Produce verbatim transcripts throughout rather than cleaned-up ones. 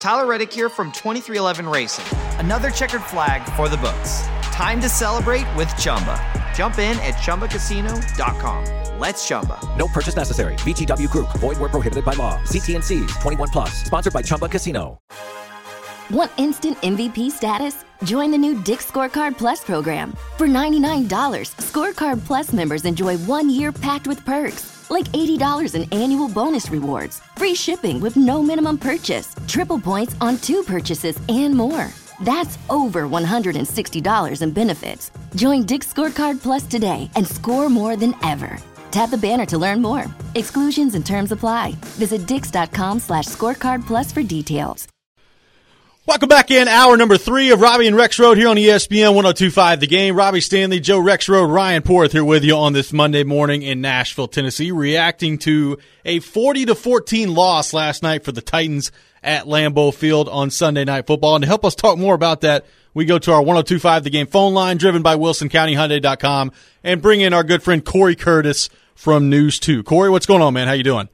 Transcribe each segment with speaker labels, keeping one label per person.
Speaker 1: Tyler Reddick here from twenty-three eleven Racing. Another checkered flag for the books. Time to celebrate with Chumba. Jump in at Chumba Casino dot com. Let's Chumba.
Speaker 2: No purchase necessary. V G W Group. Void where prohibited by law. See T N Cs. twenty-one plus. Sponsored by Chumba Casino.
Speaker 3: Want instant M V P status? Join the new Dick's Scorecard Plus program. For ninety-nine dollars, Scorecard Plus members enjoy one year packed with perks, like eighty dollars in annual bonus rewards, free shipping with no minimum purchase, triple points on two purchases, and more. That's over one hundred sixty dollars in benefits. Join Dick's Scorecard Plus today and score more than ever. Tap the banner to learn more. Exclusions and terms apply. Visit dix.com slash scorecard plus for details.
Speaker 4: Welcome back in, hour number three of Robbie and Rex Road here on E S P N one oh two point five The Game. Robbie Stanley, Joe Rex Road, Ryan Porth here with you on this Monday morning in Nashville, Tennessee, reacting to a forty to fourteen loss last night for the Titans at Lambeau Field on Sunday Night Football. And to help us talk more about that, we go to our one oh two point five The Game phone line, driven by Wilson County Hyundai dot com, and bring in our good friend Corey Curtis from News two. Corey, what's going on, man? How you doing?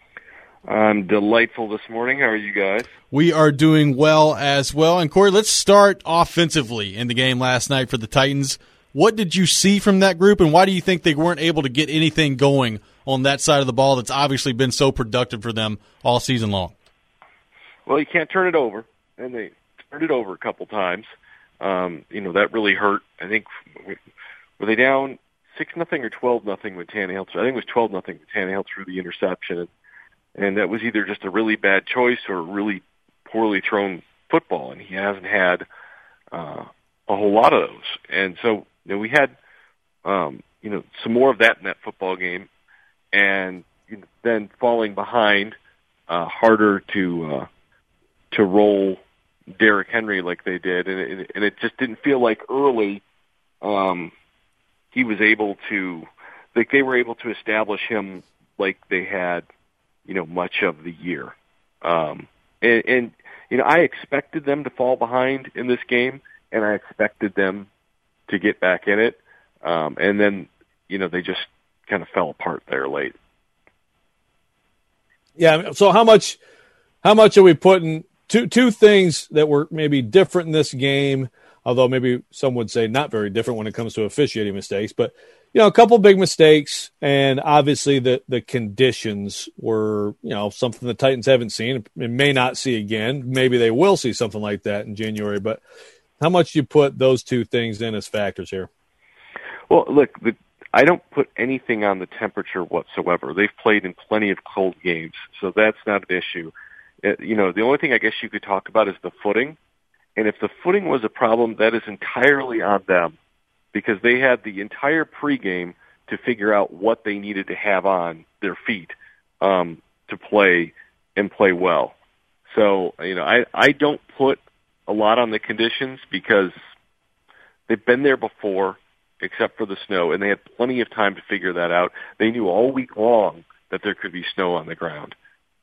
Speaker 5: I'm delightful this morning. How are you guys?
Speaker 4: We are doing well as well. And, Corey, let's start offensively in the game last night for the Titans. What did you see from that group, and why do you think they weren't able to get anything going on that side of the ball that's obviously been so productive for them all season long?
Speaker 5: Well, you can't turn it over, and they turned it over a couple times. Um, you know, that really hurt. I think, were they down six nothing or twelve nothing with Tannehill? I think it was twelve nothing with Tannehill through the interception. And that was either just a really bad choice or really poorly thrown football, and he hasn't had uh, a whole lot of those. And so, you know, we had, um, you know, some more of that in that football game, and then falling behind, uh, harder to uh, to roll Derrick Henry like they did, and it, and it just didn't feel like early um, he was able to, like they were able to establish him like they had, you know, much of the year. Um, and, and, you know, I expected them to fall behind in this game, and I expected them to get back in it. Um, and then, you know, they just kind of fell apart there late.
Speaker 6: Yeah. So how much, how much are we putting two, two things that were maybe different in this game, although maybe some would say not very different when it comes to officiating mistakes, but you know, a couple big mistakes, and obviously the, the conditions were, you know, something the Titans haven't seen and may not see again. Maybe they will see something like that in January, but how much do you put those two things in as factors here?
Speaker 5: Well, look, the, I don't put anything on the temperature whatsoever. They've played in plenty of cold games, so that's not an issue. It, you know, the only thing I guess you could talk about is the footing, and if the footing was a problem, that is entirely on them, because they had the entire pregame to figure out what they needed to have on their feet um, to play and play well. So, you know, I, I don't put a lot on the conditions because they've been there before, except for the snow, and they had plenty of time to figure that out. They knew all week long that there could be snow on the ground.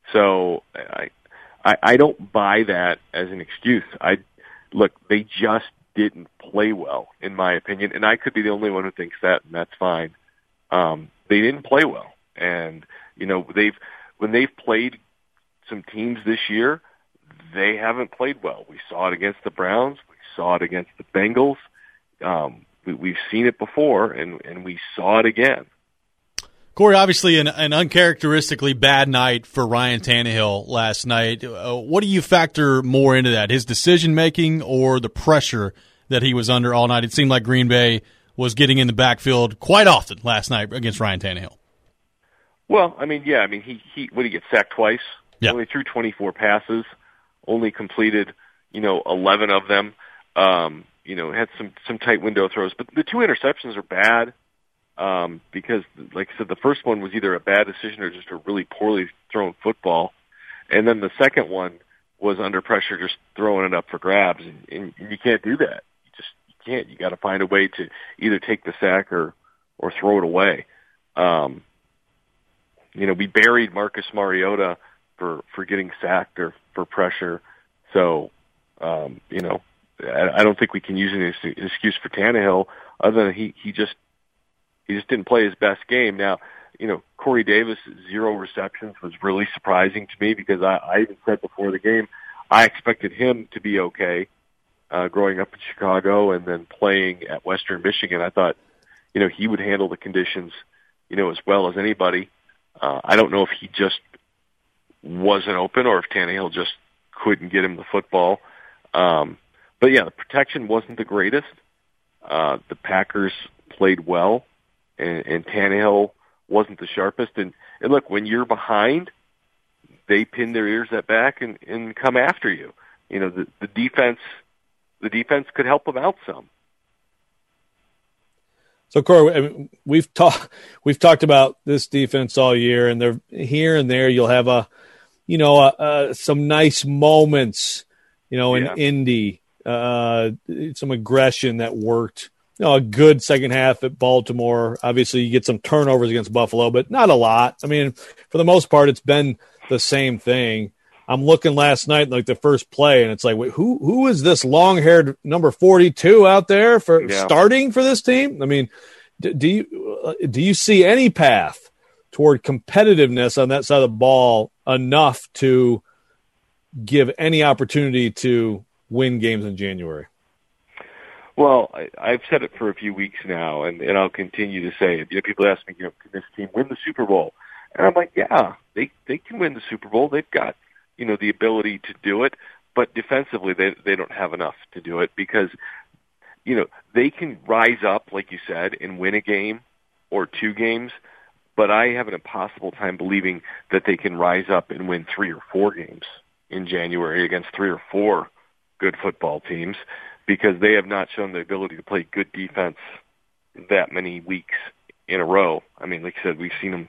Speaker 5: So I, I, I don't buy that as an excuse. I look, they just didn't play well, in my opinion, and I could be the only one who thinks that, and that's fine. Um, they didn't play well, and you know they've when they've played some teams this year, they haven't played well. We saw it against the Browns, we saw it against the Bengals. Um, we, we've seen it before, and and we saw it again.
Speaker 4: Corey, obviously an, an uncharacteristically bad night for Ryan Tannehill last night. Uh, what do you factor more into that, his decision-making or the pressure that he was under all night? It seemed like Green Bay was getting in the backfield quite often last night against Ryan Tannehill.
Speaker 5: Well, I mean, yeah, I mean, he, he what, he get sacked twice?
Speaker 4: Yeah.
Speaker 5: Only threw twenty-four passes, only completed, you know, eleven of them. Um, you know, had some, some tight window throws. But the two interceptions are bad. Um, because, like I said, the first one was either a bad decision or just a really poorly thrown football. And then the second one was under pressure, just throwing it up for grabs. And, and you can't do that. You just you can't. You got to find a way to either take the sack or, or throw it away. Um, you know, we buried Marcus Mariota for, for getting sacked or for pressure. So, um, you know, I, I don't think we can use an excuse for Tannehill other than he, he just, He just didn't play his best game. Now, you know, Corey Davis, zero receptions was really surprising to me because I, I even said before the game, I expected him to be okay uh, growing up in Chicago and then playing at Western Michigan. I thought, you know, he would handle the conditions, you know, as well as anybody. Uh, I don't know if he just wasn't open or if Tannehill just couldn't get him the football. Um, but, yeah, the protection wasn't the greatest. Uh, the Packers played well, and, and Tannehill wasn't the sharpest. And, and, look, when you're behind, they pin their ears at back and, and come after you. You know, the, the defense the defense could help them out some.
Speaker 6: So, Corey, I mean, we've talked we've talked about this defense all year, and they're here and there. You'll have a, you know, a, a, some nice moments, you know, in
Speaker 5: Yeah.
Speaker 6: Indy, uh, some aggression that worked. You know, a good second half at Baltimore. Obviously, you get some turnovers against Buffalo, but not a lot. I mean, for the most part, it's been the same thing. I'm looking last night, like the first play, and it's like, wait, who who is this long-haired number forty-two out there for
Speaker 5: Yeah.
Speaker 6: starting for this team? I mean, do, do you uh, do you see any path toward competitiveness on that side of the ball enough to give any opportunity to win games in January?
Speaker 5: Well, I, I've said it for a few weeks now, and, and I'll continue to say it. You know, people ask me, you know, can this team win the Super Bowl? And I'm like, yeah, they they can win the Super Bowl. They've got, you know, the ability to do it, but defensively they they don't have enough to do it because, you know, they can rise up, like you said, and win a game or two games, but I have an impossible time believing that they can rise up and win three or four games in January against three or four good football teams because they have not shown the ability to play good defense that many weeks in a row. I mean, like I said, we've seen them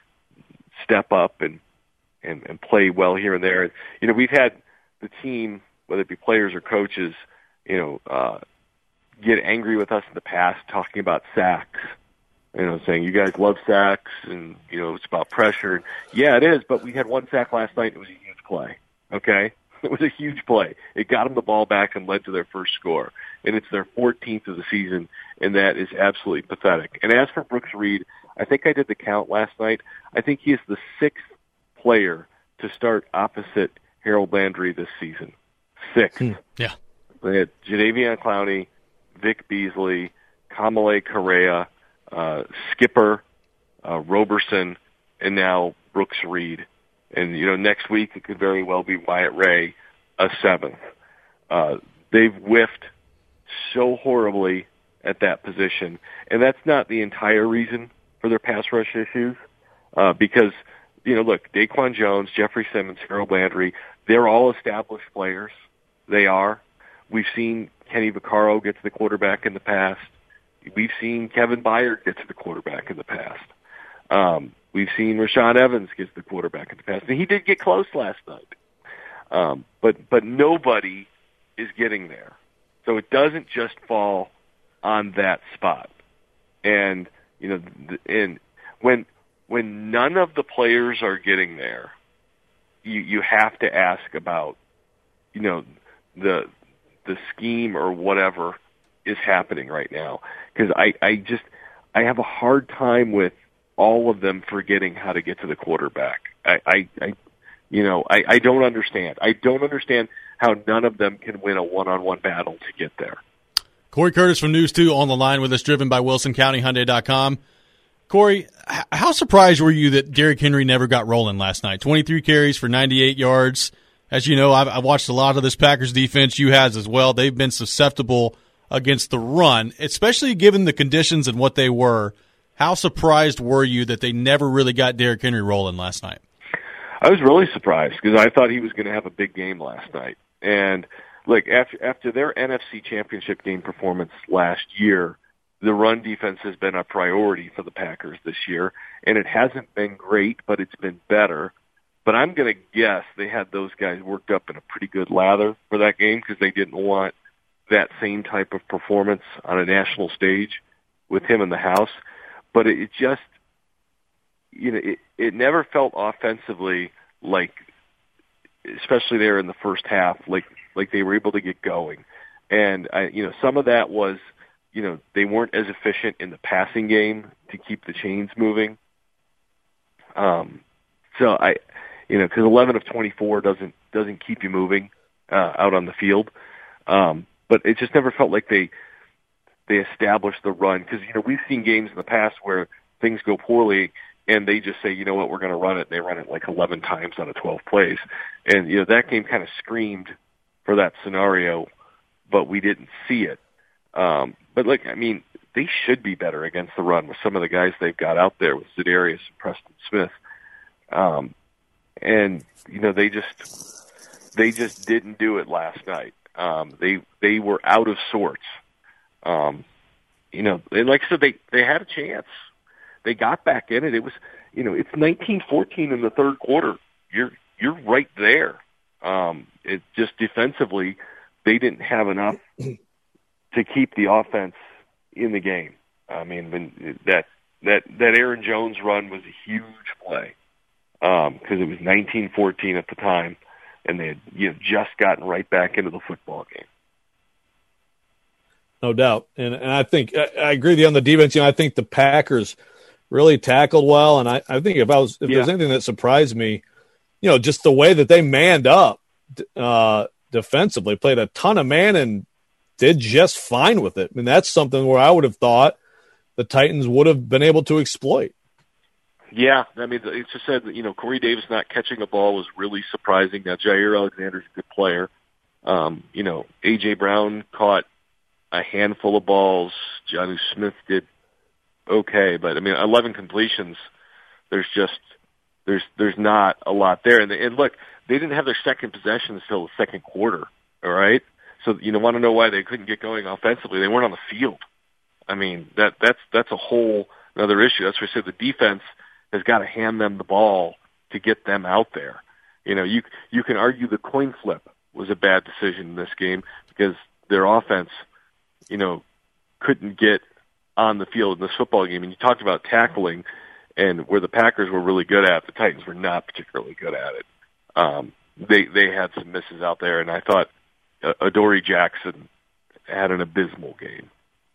Speaker 5: step up and And, and play well here and there. You know, we've had the team, whether it be players or coaches, you know, uh, get angry with us in the past talking about sacks. You know, saying you guys love sacks and, you know, it's about pressure. Yeah, it is, but we had one sack last night. It was a huge play, okay? It was a huge play. It got them the ball back and led to their first score. And it's their fourteenth of the season, and that is absolutely pathetic. And as for Brooks Reed, I think I did the count last night. I think he is the sixth player to start opposite Harold Landry this season. Sixth.
Speaker 6: Hmm.
Speaker 4: Yeah.
Speaker 5: They had Jadeveon Clowney, Vic Beasley, Kamale Correa, uh, Skipper, uh, Roberson, and now Brooks Reed. And, you know, next week it could very well be Wyatt Ray, a seventh. Uh, they've whiffed so horribly at that position. And that's not the entire reason for their pass rush issues, uh, because – you know, look, Daquan Jones, Jeffrey Simmons, Harold Landry, they're all established players. They are. We've seen Kenny Vaccaro get to the quarterback in the past. We've seen Kevin Byard get to the quarterback in the past. Um, we've seen Rashaan Evans get to the quarterback in the past. And he did get close last night. Um, but, but nobody is getting there. So it doesn't just fall on that spot. And, you know, and when... When none of the players are getting there, you you have to ask about, you know, the the scheme or whatever is happening right now. Because I, I just I have a hard time with all of them forgetting how to get to the quarterback. I, I, I you know, I, I don't understand. I don't understand how none of them can win a one-on-one battle to get there.
Speaker 4: Corey Curtis from News two on the line with us, driven by Wilson County Hyundai dot com. Corey, how surprised were you that Derrick Henry never got rolling last night? twenty-three carries for ninety-eight yards. As you know, I've, I've watched a lot of this Packers defense. You has as well. They've been susceptible against the run, especially given the conditions and what they were. How surprised were you that they never really got Derrick Henry rolling last night?
Speaker 5: I was really surprised because I thought he was going to have a big game last night. And, look, after, after their N F C Championship game performance last year, the run defense has been a priority for the Packers this year, and it hasn't been great, but it's been better. But I'm going to guess they had those guys worked up in a pretty good lather for that game because they didn't want that same type of performance on a national stage with him in the house. But it just, you know, it, it never felt offensively like, especially there in the first half, like like they were able to get going. And, I, you know, some of that was, you know, they weren't as efficient in the passing game to keep the chains moving. Um, so I, you know, because eleven of twenty-four doesn't doesn't keep you moving uh, out on the field. Um, but it just never felt like they they established the run, because, you know, we've seen games in the past where things go poorly and they just say, you know what, we're going to run it. And they run it like eleven times out of twelve plays. And, you know, that game kind of screamed for that scenario, but we didn't see it. Um, but, look, I mean, they should be better against the run with some of the guys they've got out there with Za'Darius and Preston Smith. Um, and, you know, they just they just didn't do it last night. Um, they they were out of sorts. Um, you know, and like I said, they, they had a chance. They got back in it. It was, you know, it's nineteen fourteen in the third quarter. You're you're right there. Um, it just defensively, they didn't have enough to keep the offense in the game. I mean, when that that that Aaron Jones run was a huge play because um, it was nineteen fourteen at the time, and they had, you know, just gotten right back into the football game.
Speaker 6: No doubt. And and I think I, I agree with you on the defense. You know, I think the Packers really tackled well. And I, I think if I was if
Speaker 5: yeah.
Speaker 6: there's anything that surprised me, you know, just the way that they manned up uh, defensively, played a ton of man and did just fine with it. I mean, that's something where I would have thought the Titans would have been able to exploit.
Speaker 5: Yeah, I mean, it's just said that, you know, Corey Davis not catching a ball was really surprising. Now, Jair Alexander's a good player. Um, you know, A J. Brown caught a handful of balls. Jonnu Smith did okay, but I mean, eleven completions. There's just there's there's not a lot there. And, and look, they didn't have their second possession until the second quarter. All right, so you know, want to know why they couldn't get going offensively? They weren't on the field. I mean, that that's that's a whole another issue. That's why I said the defense has got to hand them the ball to get them out there. You know, you you can argue the coin flip was a bad decision in this game because their offense, you know, couldn't get on the field in this football game. And you talked about tackling, and where the Packers were really good at, the Titans were not particularly good at it. Um, they they had some misses out there, and I thought uh, Adoree Jackson had an abysmal game.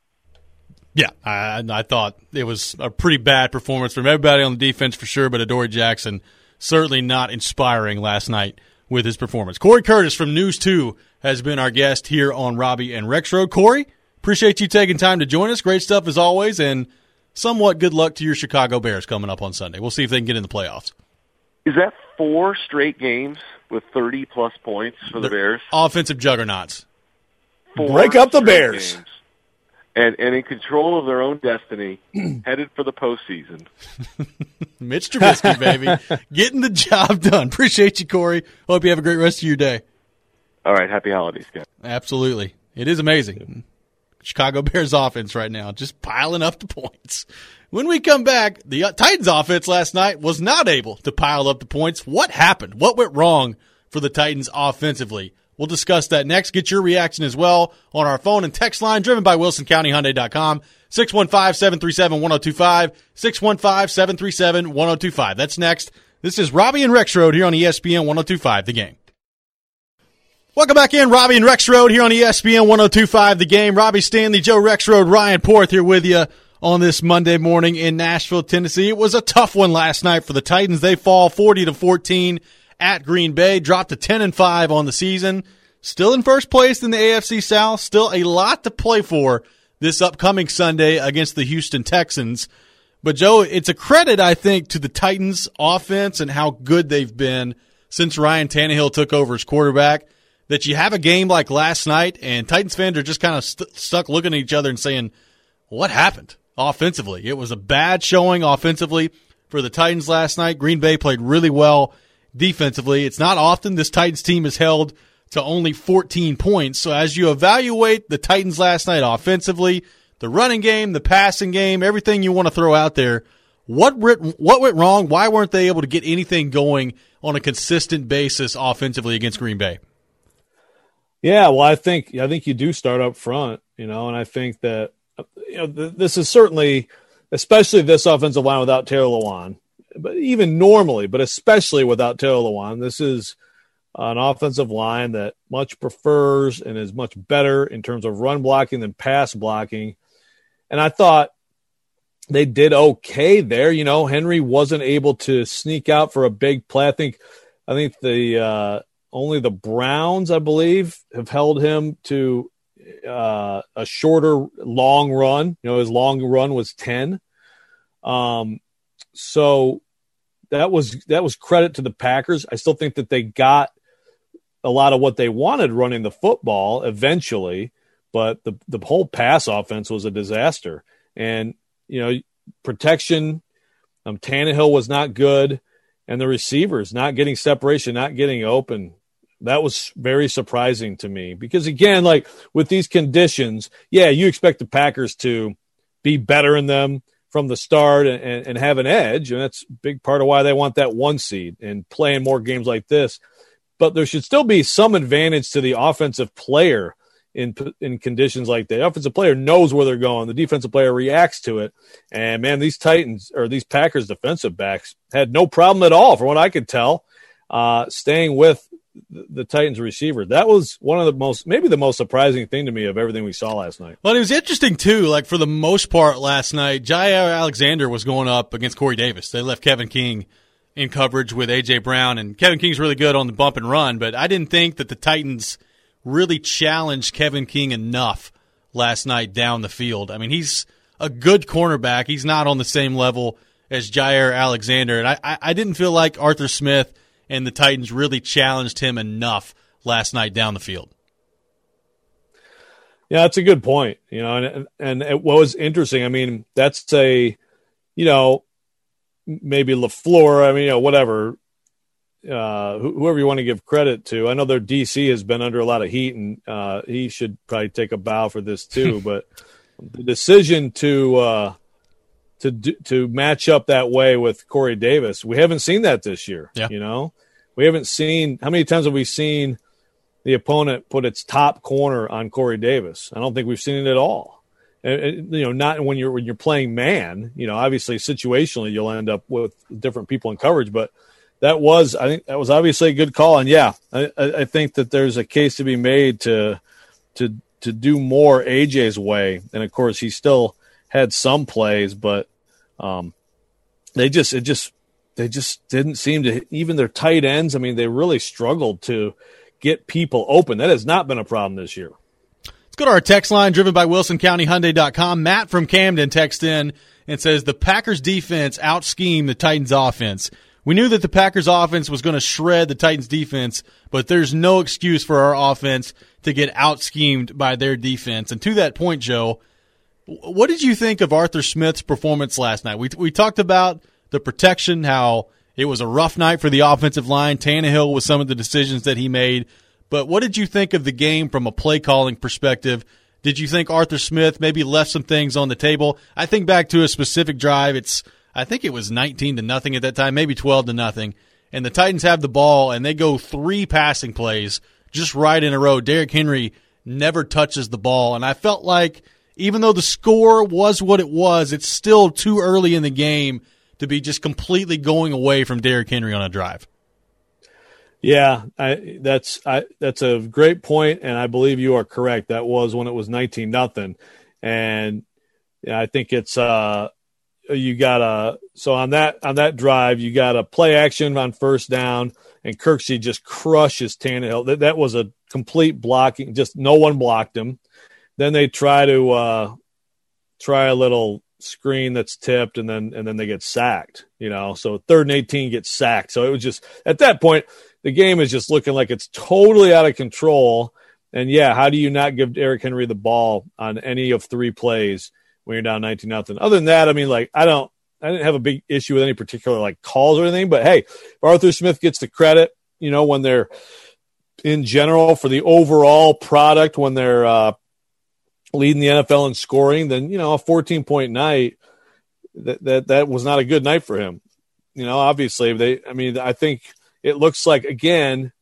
Speaker 4: Yeah, I, I thought it was a pretty bad performance from everybody on the defense for sure, but Adoree Jackson certainly not inspiring last night with his performance. Corey Curtis from News two has been our guest here on Robbie and Rexroad. Corey, appreciate you taking time to join us. Great stuff as always, and somewhat good luck to your Chicago Bears coming up on Sunday. We'll see if they can get in the playoffs.
Speaker 5: Is that four straight games with thirty-plus points for the
Speaker 4: They're
Speaker 5: Bears?
Speaker 4: Offensive juggernauts.
Speaker 5: Four
Speaker 6: Break up the
Speaker 5: straight
Speaker 6: Bears.
Speaker 5: games. And, and in control of their own destiny, headed for the postseason.
Speaker 4: Mitch Trubisky, baby. Getting the job done. Appreciate you, Corey. Hope you have a great rest of your day.
Speaker 5: All right, happy holidays, guys.
Speaker 4: Absolutely. It is amazing. Chicago Bears offense right now, just piling up the points. When we come back, the Titans offense last night was not able to pile up the points. What happened? What went wrong for the Titans offensively? We'll discuss that next. Get your reaction as well on our phone and text line driven by Wilson County Hyundai dot com. six one five, seven three seven, one oh two five. six one five, seven three seven, one oh two five. That's next. This is Robbie and Rexroad here on E S P N one oh two five, The Game. Welcome back in, Robbie and Rexroad here on E S P N one oh two five, The Game. Robbie Stanley, Joe Rexroad, Ryan Porth here with you on this Monday morning in Nashville, Tennessee. It was a tough one last night for the Titans. They fall forty to fourteen at Green Bay, dropped to ten and five on the season. Still in first place in the A F C South. Still a lot to play for this upcoming Sunday against the Houston Texans. But, Joe, it's a credit, I think, to the Titans' offense and how good they've been since Ryan Tannehill took over as quarterback, that you have a game like last night and Titans fans are just kind of st- stuck looking at each other and saying, what happened offensively? It was a bad showing offensively for the Titans last night. Green Bay played really well defensively. It's not often this Titans team is held to only fourteen points. So as you evaluate the Titans last night offensively, the running game, the passing game, everything you want to throw out there, what what went wrong? Why weren't they able to get anything going on a consistent basis offensively against Green Bay?
Speaker 6: Yeah, well, I think I think you do start up front, you know, and I think that you know th- this is certainly, especially this offensive line without Taylor Lewan, but even normally, but especially without Taylor Lewan, this is an offensive line that much prefers and is much better in terms of run blocking than pass blocking. And I thought they did okay there. You know, Henry wasn't able to sneak out for a big play. I think, I think the, uh, only the Browns, I believe, have held him to uh, a shorter long run. You know, his long run was ten. Um, so that was that was credit to the Packers. I still think that they got a lot of what they wanted running the football eventually, but the the whole pass offense was a disaster. And, you know, protection, um, Tannehill was not good, and the receivers not getting separation, not getting open. That was very surprising to me because, again, like with these conditions, yeah, you expect the Packers to be better in them from the start and, and, and have an edge, and that's a big part of why they want that one seed and playing more games like this. But there should still be some advantage to the offensive player in in conditions like that. The offensive player knows where they're going. The defensive player reacts to it. And, man, these Titans or these Packers defensive backs had no problem at all, from what I could tell, uh, staying with the Titans receiver. That was one of the most, maybe the most surprising thing to me of everything we saw last night.
Speaker 4: Well, it was interesting, too. Like, for the most part last night, Jaire Alexander was going up against Corey Davis. They left Kevin King in coverage with A J. Brown, and Kevin King's really good on the bump and run, but I didn't think that the Titans really challenged Kevin King enough last night down the field. I mean, he's a good cornerback. He's not on the same level as Jaire Alexander, and I, I, I didn't feel like Arthur Smith and the Titans really challenged him enough last night down the field.
Speaker 6: Yeah, that's a good point. You know, and and it was interesting. I mean, that's a, you know, maybe LaFleur, I mean, you know, whatever, uh, whoever you want to give credit to. I know their D C has been under a lot of heat, and uh, he should probably take a bow for this too. But the decision to uh, to do, to match up that way with Corey Davis, we haven't seen that this year.
Speaker 4: Yeah.
Speaker 6: You know, we haven't seen – how many times have we seen the opponent put its top corner on Corey Davis? I don't think we've seen it at all. And, you know, not when you're when you're playing man. You know, obviously situationally you'll end up with different people in coverage, but that was I think that was obviously a good call. And yeah, I, I think that there's a case to be made to to to do more A J's way. And of course, he still had some plays, but um, they just it just they just didn't seem to, even their tight ends. I mean, they really struggled to get people open. That has not been a problem this year.
Speaker 4: Let's go to our text line driven by Wilson County Hyundai dot com. Matt from Camden texts in and says the Packers defense out-schemed the Titans offense. We knew that the Packers offense was going to shred the Titans defense, but there's no excuse for our offense to get out-schemed by their defense. And to that point, Joe, what did you think of Arthur Smith's performance last night? We we talked about the protection, how it was a rough night for the offensive line. Tannehill with some of the decisions that he made. But what did you think of the game from a play-calling perspective? Did you think Arthur Smith maybe left some things on the table? I think back to a specific drive. It's I think it was nineteen to nothing at that time, maybe twelve to nothing. And the Titans have the ball, and they go three passing plays just right in a row. Derrick Henry never touches the ball. And I felt like even though the score was what it was, it's still too early in the game to be just completely going away from Derrick Henry on a drive.
Speaker 6: Yeah, I, that's I, that's a great point, and I believe you are correct. That was when it was nineteen nothing, and yeah, I think it's uh, you got a so on that on that drive you got a play action on first down, and Kirksey just crushes Tannehill. That that was a complete blocking, just no one blocked him. Then they try to uh, try a little screen that's tipped, and then and then they get sacked. You know, so third and eighteen gets sacked. So it was just at that point, the game is just looking like it's totally out of control. And, yeah, how do you not give Derrick Henry the ball on any of three plays when you're down nineteen nothing? Other than that, I mean, like, I don't – I didn't have a big issue with any particular, like, calls or anything. But, hey, if Arthur Smith gets the credit, you know, when they're in general for the overall product, when they're uh, leading the N F L in scoring, then, you know, a fourteen-point night, that, that that was not a good night for him. You know, obviously, they – I mean, I think – it looks like, again,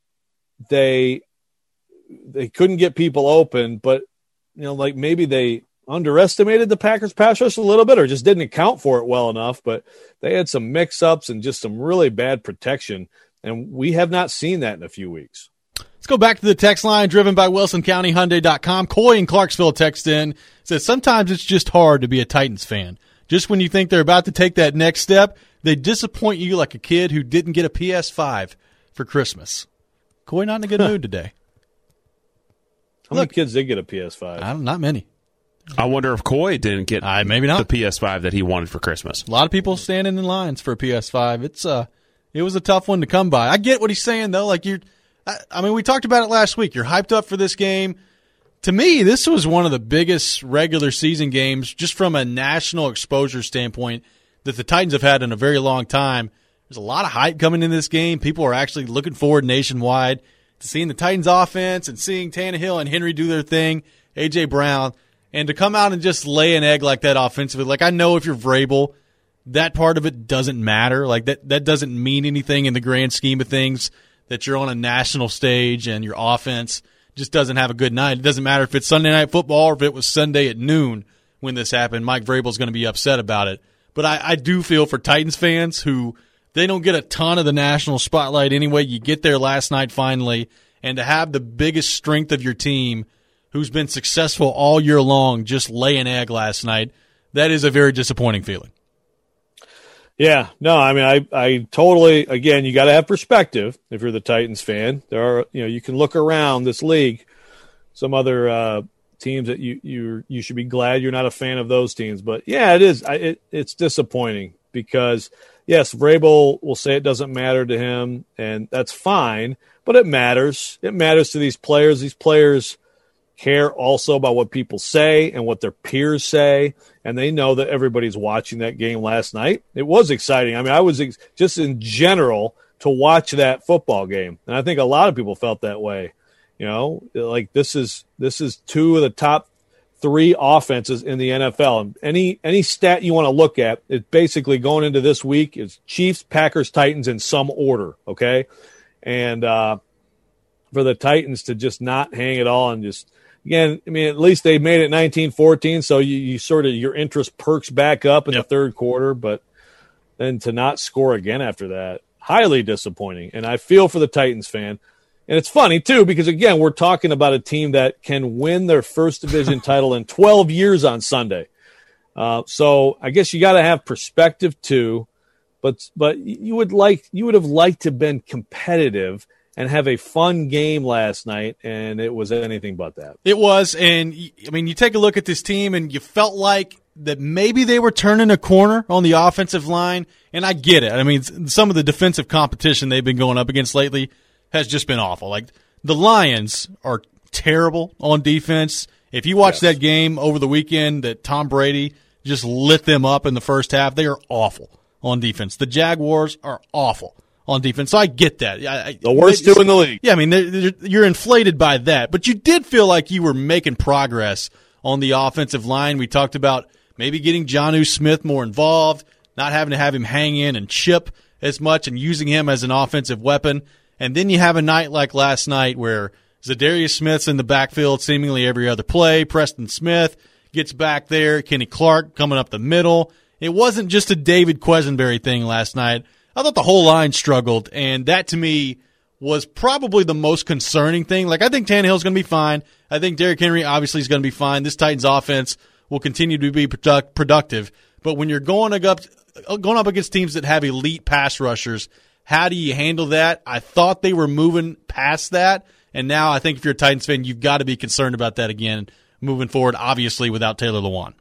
Speaker 6: they they couldn't get people open, but, you know, like maybe they underestimated the Packers pass rush a little bit or just didn't account for it well enough, but they had some mix-ups and just some really bad protection, and we have not seen that in a few weeks.
Speaker 4: Let's go back to the text line driven by Wilson County Hyundai dot com. Coy in Clarksville text in, says sometimes it's just hard to be a Titans fan. Just when you think they're about to take that next step, they disappoint you like a kid who didn't get a P S five for Christmas. Coy not in a good mood today.
Speaker 6: How many kids did get a P S five?
Speaker 4: I don't, not many.
Speaker 7: I wonder if Coy didn't get
Speaker 4: uh, maybe not.
Speaker 7: the P S five that he wanted for Christmas.
Speaker 4: A lot of people standing in lines for a P S five. It's uh, it was a tough one to come by. I get what he's saying though. Like you're, I, I mean, we talked about it last week. You're hyped up for this game. To me, this was one of the biggest regular season games, just from a national exposure standpoint, that the Titans have had in a very long time. There's a lot of hype coming in this game. People are actually looking forward nationwide to seeing the Titans offense and seeing Tannehill and Henry do their thing, A J. Brown, and to come out and just lay an egg like that offensively. Like, I know if you're Vrabel, that part of it doesn't matter. Like, that, that doesn't mean anything in the grand scheme of things, that you're on a national stage and your offense just doesn't have a good night. It doesn't matter if it's Sunday Night Football or if it was Sunday at noon when this happened. Mike Vrabel's going to be upset about it. But I, I do feel for Titans fans who they don't get a ton of the national spotlight anyway. You get there last night finally, and to have the biggest strength of your team who's been successful all year long just lay an egg last night, that is a very disappointing feeling.
Speaker 6: Yeah, no, I mean, I, I totally, again, you got to have perspective if you're the Titans fan. There are, you know, you can look around this league, some other uh, teams that you you you should be glad you're not a fan of those teams. But yeah, it is. I, it, it's disappointing because yes, Vrabel will say it doesn't matter to him, and that's fine. But it matters. It matters to these players. These players care also about what people say and what their peers say, and they know that everybody's watching that game last night. It was exciting. I mean, I was ex- just in general to watch that football game, and I think a lot of people felt that way. You know, like this is this is two of the top three offenses in the N F L. And any any stat you want to look at, it's basically going into this week is Chiefs, Packers, Titans in some order, okay? And uh, for the Titans to just not hang it all and just, again, I mean, at least they made it nineteen fourteen, so you, you sort of, your interest perks back up in yep. the third quarter, but then to not score again after that, highly disappointing. And I feel for the Titans fan. And it's funny, too, because, again, we're talking about a team that can win their first division title in twelve years on Sunday. Uh, so I guess you got to have perspective, too. But but you would like you would have liked to have been competitive and have a fun game last night, and it was anything but that.
Speaker 4: It was, and, I mean, you take a look at this team, and you felt like that maybe they were turning a corner on the offensive line, and I get it. I mean, some of the defensive competition they've been going up against lately has just been awful. Like, the Lions are terrible on defense. If you watch yes. that game over the weekend that Tom Brady just lit them up in the first half, they are awful on defense. The Jaguars are awful on defense. So I get that. I,
Speaker 6: the worst two in the league.
Speaker 4: Yeah, I mean, they're, they're, you're inflated by that. But you did feel like you were making progress on the offensive line. We talked about maybe getting Jonnu Smith more involved, not having to have him hang in and chip as much and using him as an offensive weapon. And then you have a night like last night where Zadarius Smith's in the backfield seemingly every other play. Preston Smith gets back there. Kenny Clark coming up the middle. It wasn't just a David Quesenberry thing last night. I thought the whole line struggled, and that to me was probably the most concerning thing. Like, I think Tannehill's going to be fine. I think Derrick Henry obviously is going to be fine. This Titans offense will continue to be product- productive. But when you're going up, going up against teams that have elite pass rushers, how do you handle that? I thought they were moving past that, and now I think if you're a Titans fan, you've got to be concerned about that again moving forward, obviously without Taylor Lewan.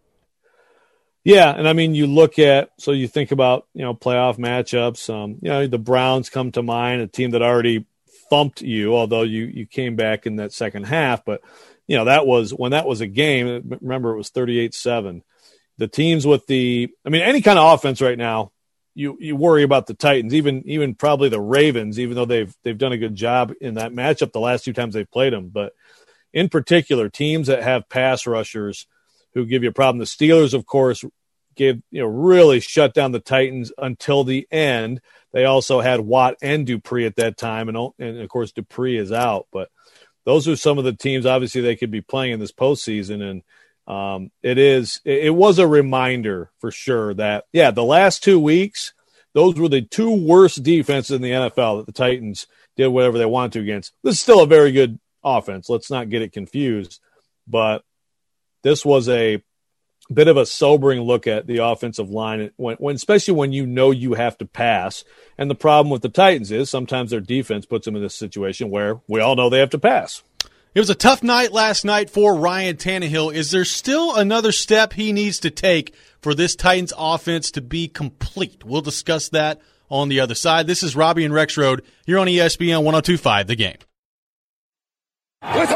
Speaker 6: Yeah, and I mean, you look at, so you think about, you know, playoff matchups. Um, you know, the Browns come to mind, a team that already thumped you, although you you came back in that second half. But, you know, that was, when that was a game, remember it was thirty-eight seven. The teams with the, I mean, any kind of offense right now, You you worry about the Titans, even even probably the Ravens, even though they've they've done a good job in that matchup the last two times they've played them. But in particular, teams that have pass rushers who give you a problem. The Steelers, of course, gave you know really shut down the Titans until the end. They also had Watt and Dupree at that time, and and of course Dupree is out. But those are some of the teams obviously they could be playing in this postseason, and Um, it is, it was a reminder for sure that, yeah, the last two weeks, those were the two worst defenses in the N F L that the Titans did whatever they wanted to against. This is still a very good offense. Let's not get it confused, but this was a bit of a sobering look at the offensive line, when, when especially when you know you have to pass. And the problem with the Titans is sometimes their defense puts them in this situation where we all know they have to pass.
Speaker 4: It was a tough night last night for Ryan Tannehill. Is there still another step he needs to take for this Titans offense to be complete? We'll discuss that on the other side. This is Robbie and Rexroad here on E S P N one oh two point five, The Game.
Speaker 8: Pressure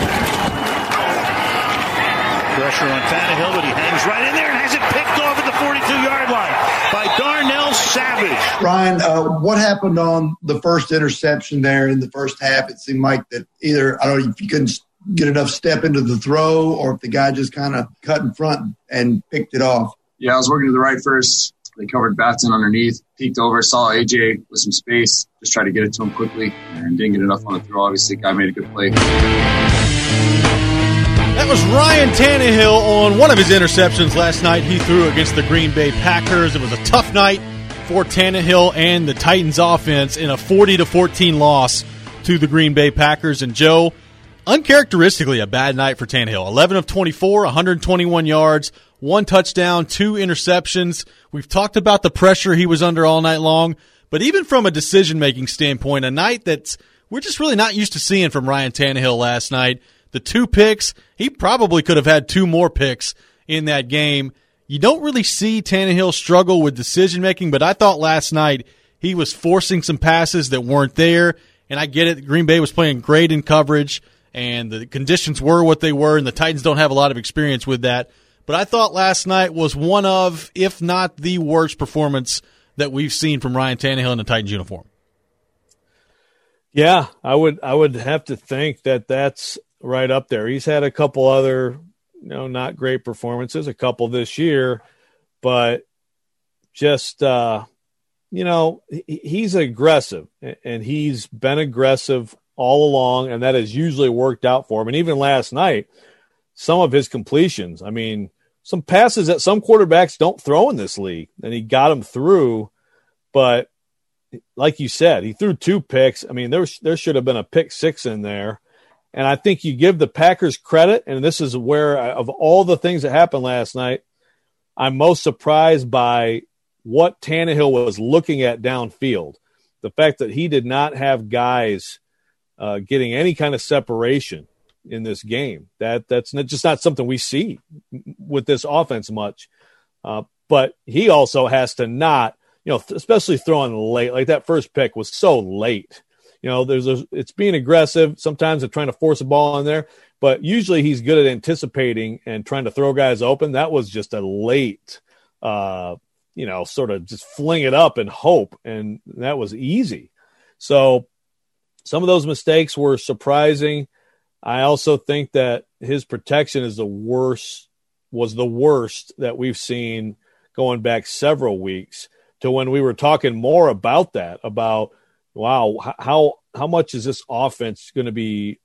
Speaker 8: on Tannehill, but he hangs right in there and has it picked off at the forty-two-yard line by Darnell Savage.
Speaker 9: Ryan, uh, what happened on the first interception there in the first half? It seemed like that either, I don't know if you couldn't get enough step into the throw or if the guy just kind of cut in front and picked it off.
Speaker 10: Yeah, I was working to the right first. They covered Batson underneath, peeked over, saw A J with some space, just tried to get it to him quickly, and didn't get enough on the throw. Obviously, guy made a good play.
Speaker 4: That was Ryan Tannehill on one of his interceptions last night he threw against the Green Bay Packers. It was a tough night for Tannehill and the Titans offense in a forty to fourteen loss to the Green Bay Packers. And Joe, uncharacteristically a bad night for Tannehill. eleven of twenty-four, one hundred twenty-one yards, one touchdown, two interceptions. We've talked about the pressure he was under all night long, but even from a decision-making standpoint, a night that we're just really not used to seeing from Ryan Tannehill last night. The two picks, he probably could have had two more picks in that game. You don't really see Tannehill struggle with decision-making, but I thought last night he was forcing some passes that weren't there, and I get it. Green Bay was playing great in coverage, and the conditions were what they were, and the Titans don't have a lot of experience with that. But I thought last night was one of, if not the worst performance that we've seen from Ryan Tannehill in the Titans uniform.
Speaker 6: Yeah, I would I would have to think that that's right up there. He's had a couple other, you know, not great performances, a couple this year, but just, uh, you know, he's aggressive, and he's been aggressive all along, and that has usually worked out for him. And even last night, some of his completions, I mean, some passes that some quarterbacks don't throw in this league, and he got them through. But like you said, he threw two picks. I mean, there there should have been a pick six in there. And I think you give the Packers credit, and this is where, of all the things that happened last night, I'm most surprised by what Tannehill was looking at downfield. The fact that he did not have guys uh, getting any kind of separation in this game. That That's not, just not something we see with this offense much. Uh, but he also has to not, you know, especially throwing late. Like that first pick was so late. You know, there's a, it's being aggressive. Sometimes they're trying to force a ball in there, but usually he's good at anticipating and trying to throw guys open. That was just a late, uh, you know, sort of just fling it up and hope, and that was easy. So some of those mistakes were surprising. I also think that his protection is the worst, was the worst that we've seen going back several weeks, to when we were talking more about that, about, wow, how how much is this offense going to be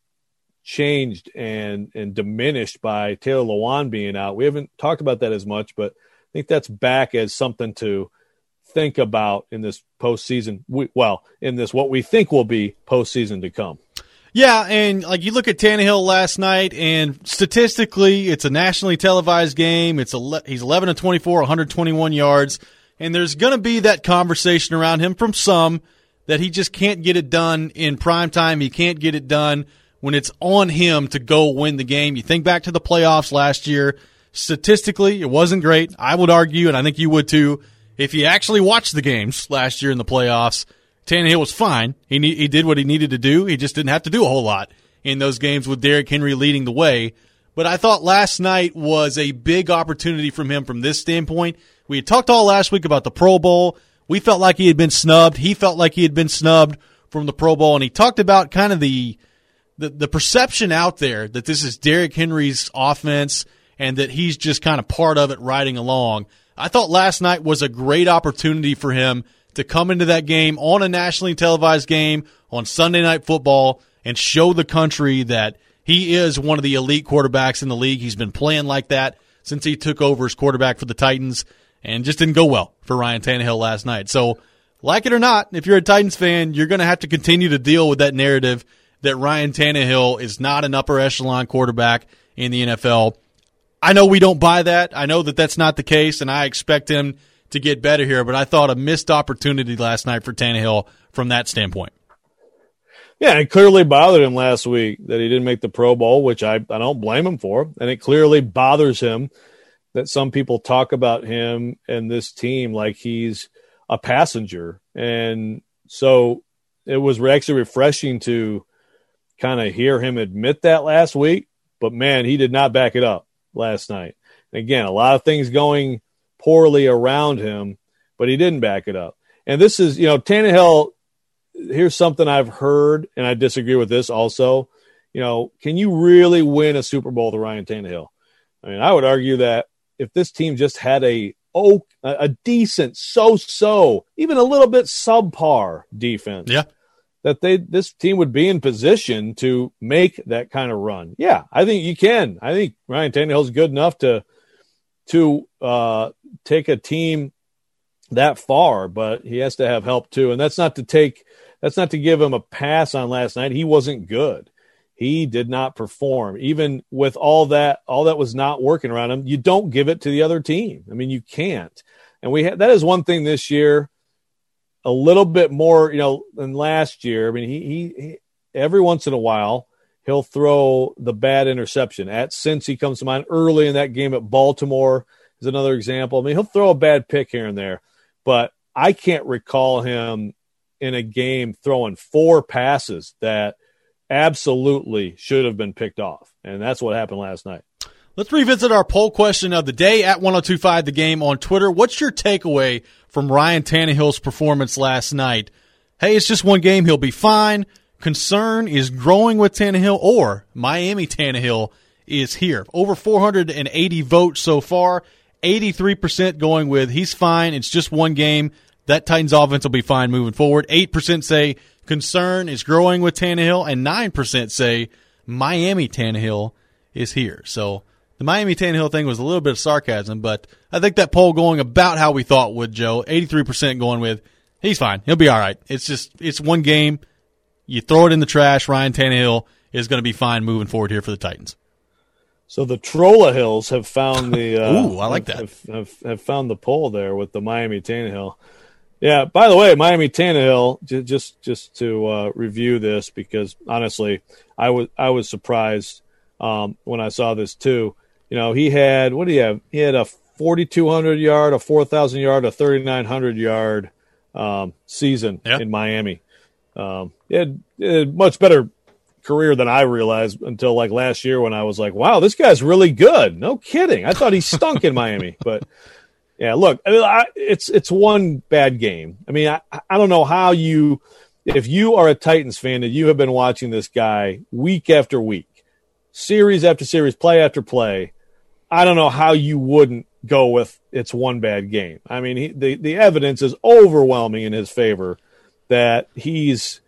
Speaker 6: changed and and diminished by Taylor Lewan being out? We haven't talked about that as much, but I think that's back as something to think about in this postseason. We, well, in this what we think will be postseason to come.
Speaker 4: Yeah, and like you look at Tannehill last night, and statistically, it's a nationally televised game. It's a, he's eleven of twenty-four, one hundred twenty-one yards, and there's going to be that conversation around him from some that he just can't get it done in prime time. He can't get it done when it's on him to go win the game. You think back to the playoffs last year. Statistically, it wasn't great. I would argue, and I think you would too, if you actually watched the games last year in the playoffs, Tannehill was fine. He ne- he did what he needed to do. He just didn't have to do a whole lot in those games with Derrick Henry leading the way. But I thought last night was a big opportunity from him from this standpoint. We had talked all last week about the Pro Bowl. We felt like he had been snubbed. He felt like he had been snubbed from the Pro Bowl, and he talked about kind of the the, the perception out there that this is Derrick Henry's offense and that he's just kind of part of it riding along. I thought last night was a great opportunity for him to come into that game on a nationally televised game on Sunday Night Football and show the country that he is one of the elite quarterbacks in the league. He's been playing like that since he took over as quarterback for the Titans, and just didn't go well for Ryan Tannehill last night. So, like it or not, if you're a Titans fan, you're going to have to continue to deal with that narrative that Ryan Tannehill is not an upper echelon quarterback in the N F L. I know we don't buy that. I know that that's not the case, and I expect him to get better here, but I thought a missed opportunity last night for Tannehill from that standpoint.
Speaker 6: Yeah, it clearly bothered him last week that he didn't make the Pro Bowl, which I, I don't blame him for. And it clearly bothers him that some people talk about him and this team like he's a passenger. And so it was actually refreshing to kind of hear him admit that last week. But, man, he did not back it up last night. And again, a lot of things going poorly around him, but he didn't back it up. And this is, you know, Tannehill, here's something I've heard, and I disagree with this also. You know, can you really win a Super Bowl with Ryan Tannehill? I mean, I would argue that if this team just had a oh, a decent, so-so, even a little bit subpar defense,
Speaker 4: yeah,
Speaker 6: that they this team would be in position to make that kind of run. Yeah, I think you can. I think Ryan Tannehill's good enough to to uh, take a team that far, but he has to have help too. And that's not to take that's not to give him a pass on last night. He wasn't good. He did not perform. Even with all that, all that was not working around him, you don't give it to the other team. I mean, you can't. And we had, that is one thing this year, a little bit more, you know, than last year. I mean, he, he, he every once in a while, he'll throw the bad interception. At Cincy comes to mind early in that game at Baltimore is another example. I mean, he'll throw a bad pick here and there, but I can't recall him in a game throwing four passes that absolutely should have been picked off. And that's what happened last night.
Speaker 4: Let's revisit our poll question of the day at ten twenty-five The Game on Twitter. What's your takeaway from Ryan Tannehill's performance last night? Hey, it's just one game. He'll be fine. Concern is growing with Tannehill, or Miami Tannehill is here. Over four hundred eighty votes so far. eighty-three percent going with he's fine. It's just one game. That Titans offense will be fine moving forward. eight percent say concern is growing with Tannehill, and nine percent say Miami Tannehill is here. So the Miami Tannehill thing was a little bit of sarcasm, but I think that poll going about how we thought would, Joe. eighty-three percent going with he's fine. He'll be all right. It's just it's one game. You throw it in the trash. Ryan Tannehill is going to be fine moving forward here for the Titans.
Speaker 6: So the Trolla Hills have found the uh,
Speaker 4: Ooh, I like that.
Speaker 6: Have, have, have found the poll there with the Miami Tannehill. Yeah, by the way, Miami Tannehill, j- just just to uh, review this, because honestly, I was I was surprised um, when I saw this too. You know, he had, what do you have? He had a forty-two hundred yard, a four thousand yard, a thirty-nine hundred yard um, season
Speaker 4: yep.
Speaker 6: in Miami. Um, he had, he had a much better career than I realized until like last year when I was like, wow, this guy's really good. No kidding. I thought he stunk in Miami, but yeah, look, I mean, I, it's it's one bad game. I mean, I, I don't know how you, if you are a Titans fan and you have been watching this guy week after week, series after series, play after play, I don't know how you wouldn't go with it's one bad game. I mean, he, the, the evidence is overwhelming in his favor that he's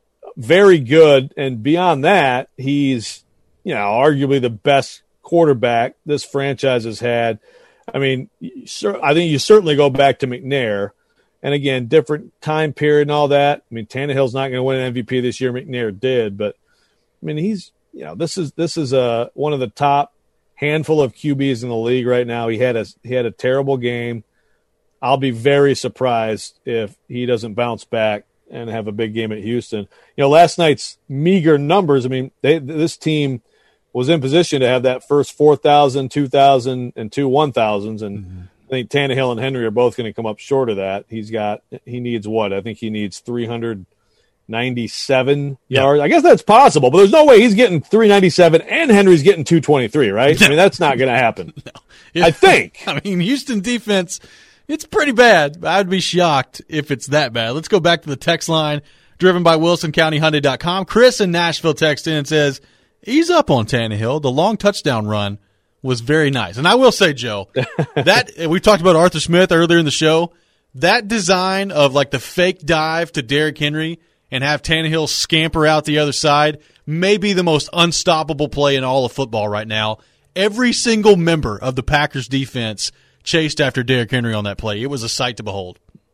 Speaker 6: very good, and beyond that, he's, you know, arguably the best quarterback this franchise has had. I mean, I think you certainly go back to McNair, and again, different time period and all that. I mean, Tannehill's not going to win an M V P this year. McNair did, but I mean, he's, you know, this is this is a one of the top handful of Q Bs in the league right now. He had a he had a terrible game. I'll be very surprised if he doesn't bounce back and have a big game at Houston. You know, last night's meager numbers. I mean, they, this team was in position to have that first four thousand, two thousand, and two one thousands, and mm-hmm. I think Tannehill and Henry are both going to come up short of that. He's got he needs what? I think he needs three hundred ninety-seven
Speaker 4: yeah.
Speaker 6: yards. I guess that's possible, but there's no way he's getting three ninety-seven and Henry's getting two twenty-three, right? I mean, that's not going to happen. no.
Speaker 4: yeah.
Speaker 6: I think.
Speaker 4: I mean, Houston defense, it's pretty bad. I'd be shocked if it's that bad. Let's go back to the text line driven by Wilson County Hyundai dot com. Chris in Nashville texts in and says, ease up on Tannehill. The long touchdown run was very nice. And I will say, Joe, that we talked about Arthur Smith earlier in the show. That design of like the fake dive to Derrick Henry and have Tannehill scamper out the other side may be the most unstoppable play in all of football right now. Every single member of the Packers defense chased after Derrick Henry on that play. It was a sight to behold.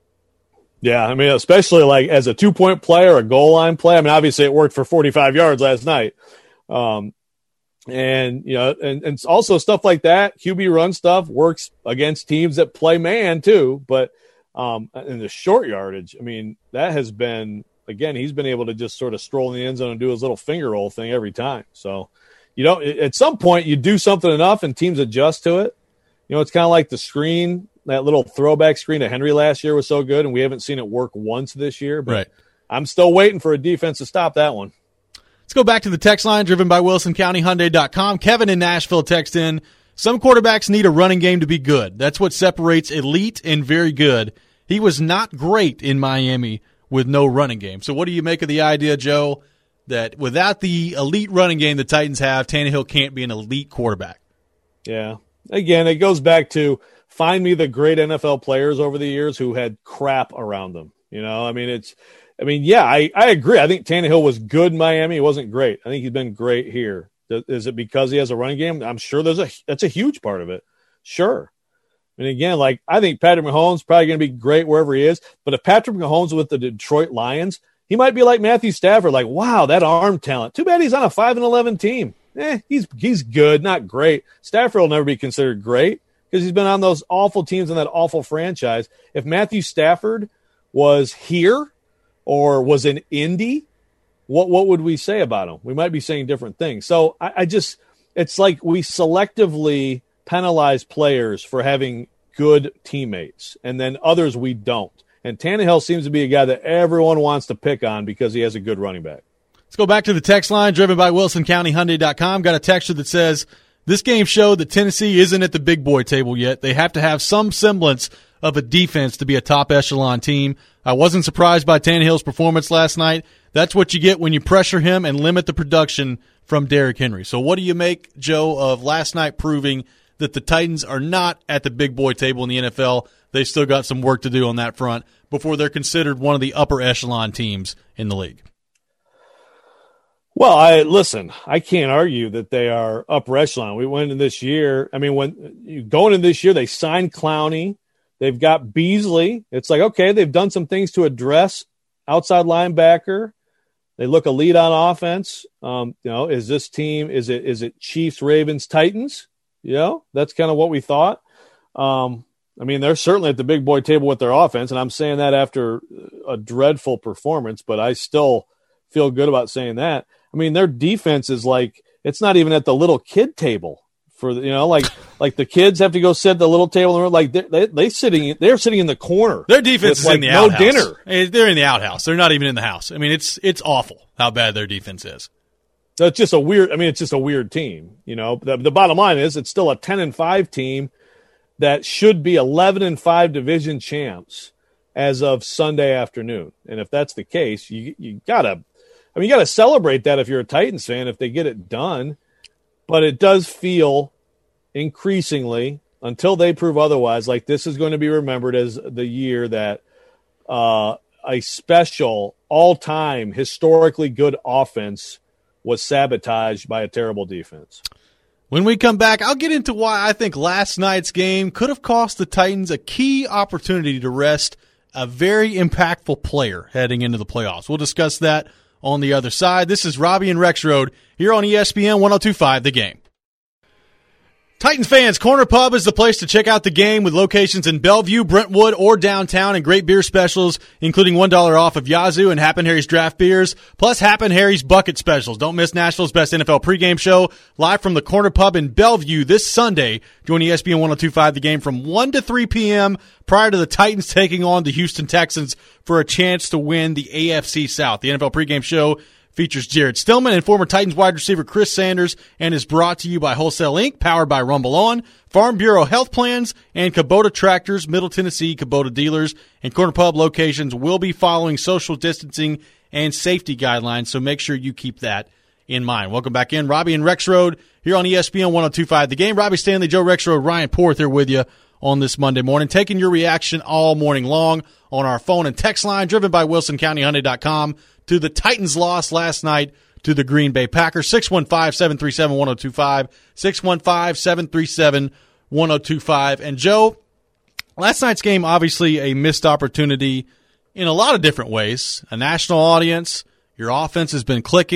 Speaker 6: Yeah, I mean, especially like as a two-point play or a goal line play. I mean, obviously it worked for forty-five yards last night. Um, And, you know, and, and also stuff like that, Q B run stuff works against teams that play man too. But um, in the short yardage, I mean, that has been, again, he's been able to just sort of stroll in the end zone and do his little finger roll thing every time. So, you know, at some point you do something enough and teams adjust to it. You know, it's kind of like the screen, that little throwback screen to Henry last year was so good, and we haven't seen it work once this year. But
Speaker 4: right.
Speaker 6: I'm still waiting for a defense to stop that one.
Speaker 4: Let's go back to the text line driven by Wilson County Hyundai dot com. Kevin in Nashville text in, some quarterbacks need a running game to be good. That's what separates elite and very good. He was not great in Miami with no running game. So what do you make of the idea, Joe, that without the elite running game the Titans have, Tannehill can't be an elite quarterback?
Speaker 6: Yeah. Again, it goes back to find me the great N F L players over the years who had crap around them. You know, I mean, it's, I mean, yeah, I, I agree. I think Tannehill was good in Miami. He wasn't great. I think he's been great here. Is it because he has a running game? I'm sure there's a, that's a huge part of it. Sure. And again, like, I think Patrick Mahomes probably going to be great wherever he is. But if Patrick Mahomes with the Detroit Lions, he might be like Matthew Stafford, like, wow, that arm talent. Too bad he's on a five and eleven team. Eh, he's he's good, not great. Stafford will never be considered great because he's been on those awful teams in that awful franchise. If Matthew Stafford was here or was in Indy, what what would we say about him? We might be saying different things. So I, I just, it's like we selectively penalize players for having good teammates, and then others we don't. And Tannehill seems to be a guy that everyone wants to pick on because he has a good running back.
Speaker 4: Let's go back to the text line driven by Wilson County Hyundai dot com. Got a texture that says, this game showed that Tennessee isn't at the big boy table yet. They have to have some semblance of a defense to be a top echelon team. I wasn't surprised by Tannehill's performance last night. That's what you get when you pressure him and limit the production from Derrick Henry. So what do you make, Joe, of last night proving that the Titans are not at the big boy table in the N F L? They still got some work to do on that front before they're considered one of the upper echelon teams in the league.
Speaker 6: Well, I listen, I can't argue that they are upper echelon. We went in this year. I mean, when you going in this year, they signed Clowney. They've got Beasley. It's like, okay, they've done some things to address outside linebacker. They look elite on offense. Um, you know, is this team, is it is it Chiefs, Ravens, Titans? You know, that's kind of what we thought. Um, I mean, they're certainly at the big boy table with their offense, and I'm saying that after a dreadful performance, but I still feel good about saying that. I mean, their defense is like, it's not even at the little kid table for, you know, like, like the kids have to go sit at the little table. Like they, they, they sitting, they're sitting in the corner.
Speaker 4: Their defense is
Speaker 6: like
Speaker 4: in the
Speaker 6: no
Speaker 4: outhouse.
Speaker 6: dinner.
Speaker 4: They're in the outhouse. They're not even in the house. I mean, it's, it's awful how bad their defense is.
Speaker 6: That's just a weird, I mean, it's just a weird team. You know, the, the bottom line is it's still a ten and five team that should be eleven and five division champs as of Sunday afternoon. And if that's the case, you, you gotta, I mean, you got to celebrate that if you're a Titans fan, if they get it done. But it does feel increasingly, until they prove otherwise, like this is going to be remembered as the year that uh, a special, all-time, historically good offense was sabotaged by a terrible defense.
Speaker 4: When we come back, I'll get into why I think last night's game could have cost the Titans a key opportunity to rest a very impactful player heading into the playoffs. We'll discuss that on the other side. This is Robbie and Rexroad here on E S P N one oh two point five The Game. Titans fans, Corner Pub is the place to check out the game with locations in Bellevue, Brentwood, or downtown, and great beer specials, including one dollar off of Yazoo and Happen Harry's draft beers, plus Happen Harry's bucket specials. Don't miss Nashville's best N F L pregame show live from the Corner Pub in Bellevue this Sunday. Join E S P N one oh two point five The Game from one to three p.m. prior to the Titans taking on the Houston Texans for a chance to win the A F C South. The N F L pregame show features Jared Stillman and former Titans wide receiver Chris Sanders and is brought to you by Wholesale Incorporated, powered by Rumble On, Farm Bureau Health Plans, and Kubota Tractors, Middle Tennessee Kubota dealers. And Corner Pub locations will be following social distancing and safety guidelines, so make sure you keep that in mind. Welcome back in. Robbie and Rexroad here on E S P N one oh two point five The Game. Robbie Stanley, Joe Rexroad, Ryan Porth here with you on this Monday morning, taking your reaction all morning long on our phone and text line, driven by Wilson County Hyundai dot com, to the Titans' loss last night to the Green Bay Packers. six one five, seven three seven, one oh two five, six one five, seven three seven, one oh two five. And, Joe, last night's game, obviously a missed opportunity in a lot of different ways. A national audience, your offense has been clicking,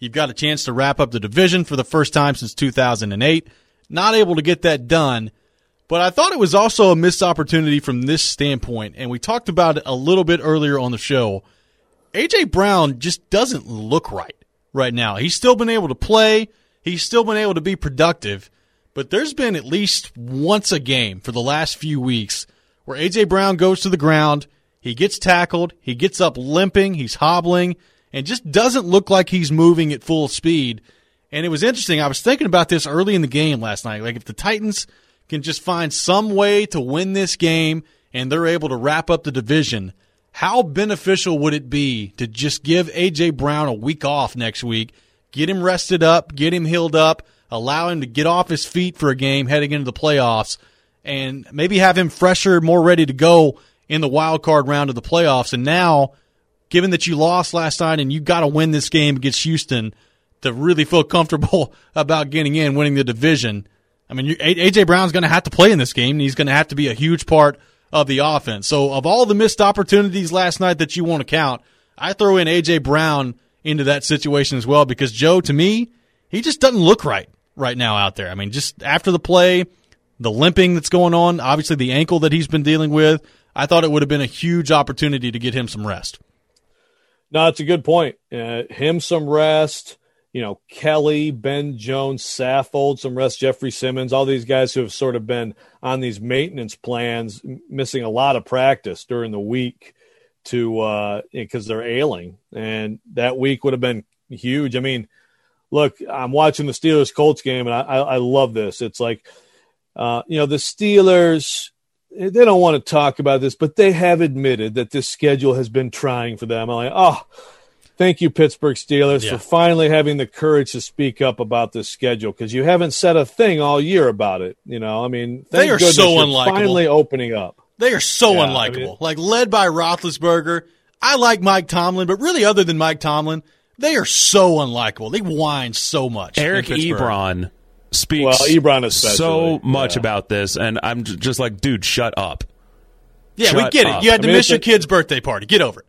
Speaker 4: You've got a chance to wrap up the division for the first time since two thousand eight. Not able to get that done. But I thought it was also a missed opportunity from this standpoint, and we talked about it a little bit earlier on the show. A J. Brown just doesn't look right right now. He's still been able to play. He's still been able to be productive. But there's been at least once a game for the last few weeks where A J. Brown goes to the ground, he gets tackled, he gets up limping, he's hobbling, and just doesn't look like he's moving at full speed. And it was interesting. I was thinking about this early in the game last night. Like, if the Titans can just find some way to win this game and they're able to wrap up the division, how beneficial would it be to just give A J. Brown a week off next week, get him rested up, get him healed up, allow him to get off his feet for a game heading into the playoffs, and maybe have him fresher, more ready to go in the wild card round of the playoffs. And now, given that you lost last night and you got to win this game against Houston to really feel comfortable about getting in, winning the division, I mean, A J. Brown's going to have to play in this game, and he's going to have to be a huge part of the offense. So of all the missed opportunities last night that you want to count, I throw in A J. Brown into that situation as well, because Joe, to me, he just doesn't look right right now out there. I mean, just after the play, the limping that's going on, obviously the ankle that he's been dealing with, I thought it would have been a huge opportunity to get him some rest.
Speaker 6: No, it's a good point. Uh, him some rest. You know, Kelly, Ben Jones, Saffold, some rest, Jeffrey Simmons, all these guys who have sort of been on these maintenance plans, missing a lot of practice during the week to uh, because they're ailing. And that week would have been huge. I mean, look, I'm watching the Steelers-Colts game, and I, I, I love this. It's like, uh, you know, the Steelers, they don't want to talk about this, but they have admitted that this schedule has been trying for them. I'm like, oh, thank you, Pittsburgh Steelers,
Speaker 4: yeah.
Speaker 6: for finally having the courage to speak up about this schedule, because you haven't said a thing all year about it. You know, I mean,
Speaker 4: they are so
Speaker 6: you're
Speaker 4: unlikable.
Speaker 6: Finally opening up.
Speaker 4: They are so
Speaker 6: yeah,
Speaker 4: unlikable.
Speaker 6: I mean,
Speaker 4: like, led by Roethlisberger. I like Mike Tomlin, but really, other than Mike Tomlin, they are so unlikable. They whine so much.
Speaker 7: Eric Ebron speaks
Speaker 6: well, Ebron especially.
Speaker 7: so much
Speaker 6: yeah.
Speaker 7: about this, and I'm j- just like, dude, shut up.
Speaker 4: Yeah,
Speaker 7: shut
Speaker 4: we get
Speaker 7: up.
Speaker 4: it. You had to
Speaker 6: I mean,
Speaker 4: miss your
Speaker 6: a-
Speaker 4: kid's birthday party. Get over it.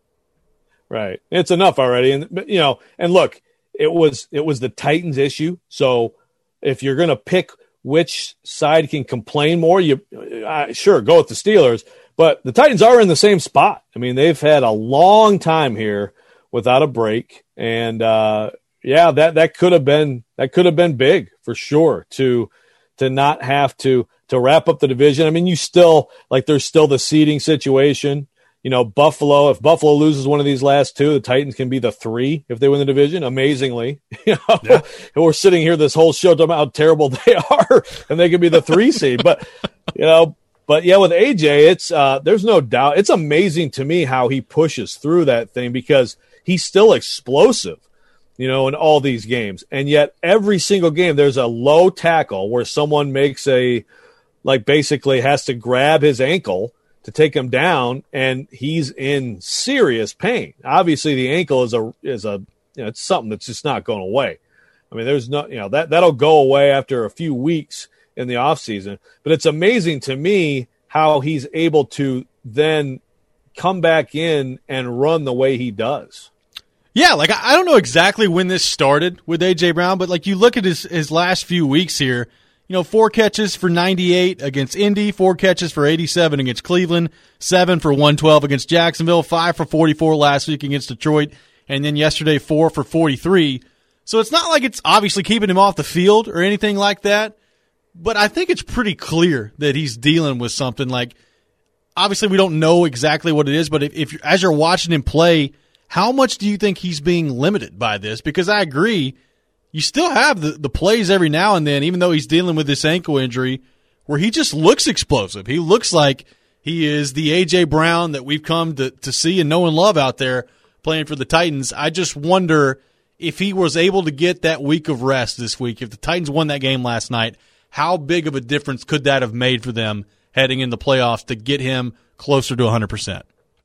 Speaker 6: Right. It's enough already. And, you know, and look, it was, it was the Titans issue. So if you're going to pick which side can complain more, you uh, sure go with the Steelers, but the Titans are in the same spot. I mean, they've had a long time here without a break. And, uh, yeah, that, that could have been, that could have been big for sure to, to not have to, to wrap up the division. I mean, you still, like, there's still the seeding situation. You know, Buffalo, if Buffalo loses one of these last two, the Titans can be the three if they win the division, amazingly. You know, yeah. And we're sitting here this whole show talking about how terrible they are, and they could be the three seed. But, you know, but yeah, with A J, it's uh, there's no doubt. It's amazing to me how he pushes through that thing, because he's still explosive, you know, in all these games. And yet every single game there's a low tackle where someone makes a, like, basically has to grab his ankle to take him down, and he's in serious pain. Obviously, the ankle is a is a you know, it's something that's just not going away. I mean, there's no, you know, that that'll go away after a few weeks in the off season. But it's amazing to me how he's able to then come back in and run the way he does.
Speaker 4: Yeah, like, I don't know exactly when this started with A J. Brown, but like, you look at his his last few weeks here. You know, four catches for ninety-eight against Indy, four catches for eighty-seven against Cleveland, seven for one twelve against Jacksonville, five for forty-four last week against Detroit, and then yesterday four for forty-three. So it's not like it's obviously keeping him off the field or anything like that, but I think it's pretty clear that he's dealing with something. Like, obviously we don't know exactly what it is, but if, if you're, as you're watching him play, how much do you think he's being limited by this? Because I agree, you still have the, the plays every now and then, even though he's dealing with this ankle injury, where he just looks explosive. He looks like he is the A J. Brown that we've come to, to see and know and love out there playing for the Titans. I just wonder if he was able to get that week of rest this week, if the Titans won that game last night, how big of a difference could that have made for them heading in the playoffs to get him closer to one hundred percent?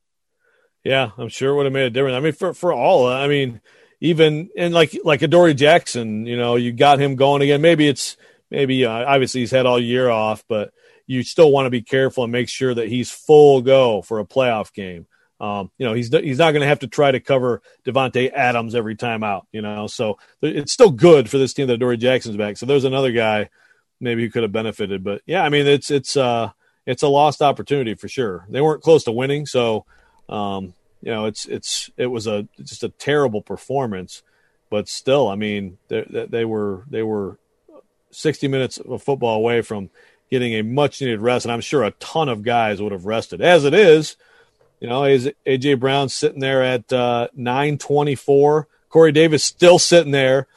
Speaker 6: Yeah, I'm sure it would have made a difference. I mean, for, for all, I mean, even and like like Adoree Jackson, you know, you got him going again. Maybe it's maybe uh, obviously he's had all year off, but you still want to be careful and make sure that he's full go for a playoff game. Um, you know, he's he's not going to have to try to cover Devontae Adams every time out, you know. So it's still good for this team that Adoree Jackson's back. So there's another guy maybe who could have benefited. But, yeah, I mean, it's it's uh, it's a lost opportunity for sure. They weren't close to winning, so, um, you know, it's it's it was a just a terrible performance. But still, I mean, they, they were they were sixty minutes of football away from getting a much-needed rest, and I'm sure a ton of guys would have rested. As it is, you know, A J. Brown sitting there at uh, nine twenty-four. Corey Davis still sitting there